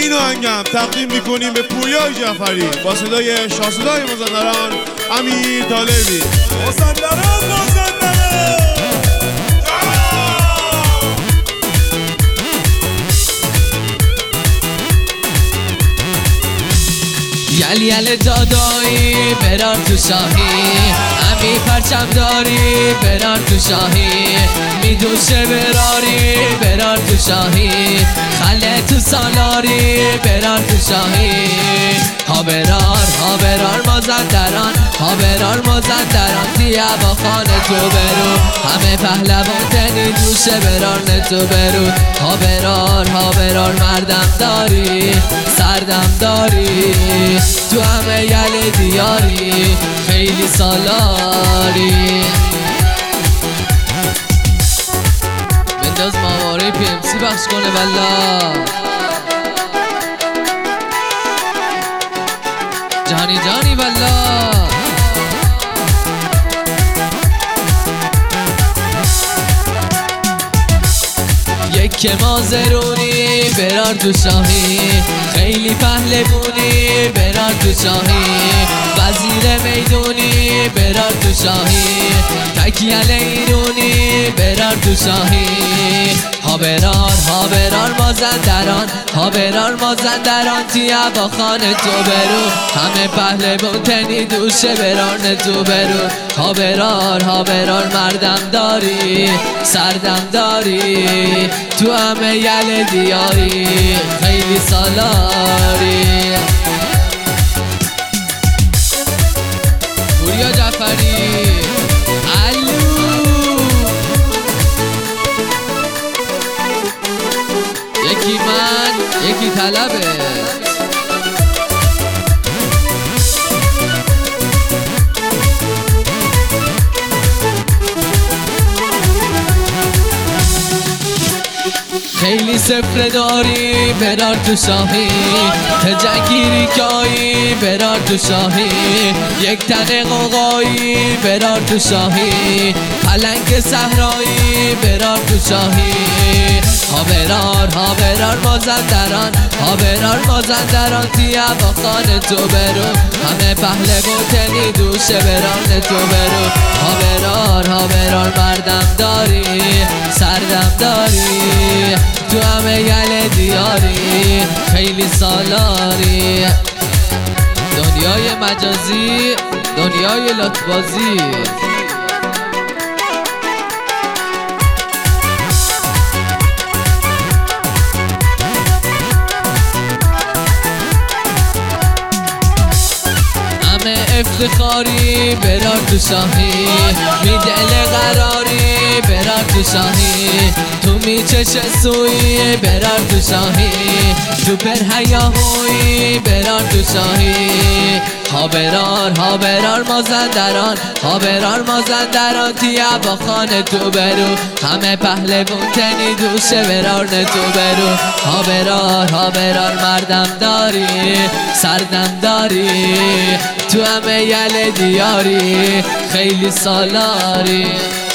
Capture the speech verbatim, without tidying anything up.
این آهنگم تقدیم میکنیم به پویا جعفری با صدای شاهصدای مازندران امیر طالبی. مازندران مازندران یل یل دادایی برار تو شاهی، امی پرچم داری برار تو شاهی، میدوشه براری برار تو شاهی، خله تو سالاری برار تو شاهی. ها برار ها برار مازندران، ها برار مازندران تیه با خانه تو برو، همه پهلوان تنی دوشه برار نتو برو. ها برار ها برار مردم داری سردم داری، تو همه یل دیاری خیلی سالاری. بنداز ماواره پی ام سی بخش کنه والا. جانی جانی والا. یک مازرونی برار تو شاهی، خیلی پهلوونی برار تو شاهی، وزیر میدونی برار تو شاهی، تکیل ایرونی برار تو شاهی. ها برار ها برار مازندران، ها برار مازندران تیه با خانه تو برو، همه پهلوان تنی دوشه برار نتو برو. ها برار ها برار مردم داری سردم داری، تو همه یل دیاری خیلی سالاری. پویا جعفری الو. یکی من یکی طلبه. خیلی سفره داری برار تو شاهی، تجنگیری کایی برار تو شاهی، یک تن قوقایی برار تو شاهی، پلنگ صحرایی برار تو شاهی. ها برار ها برار مازندران، ها برار مازندران تیه با خانه تو برو، همه پهلوان تنی دوشه برار نتو برو. ها برار ها برار مردم داری سردم داری، تو همه یل دیاری خیلی سالاری. دنیای مجازی دنیای لطبازی. افتخاری برار تو شاهی، می دل قراری برار تو شاهی، تو می چش سوی برار تو شاهی، تو پر هیاهوی برار تو شاهی. ها برار ها برار مازندران، ها برار مازندران تیه با خانه تو برو، همه پهلوان تنی دوشه برار نتو برو. ها برار ها برار مردم داری سردم داری، تو همه یل دیاری خیلی سالاری.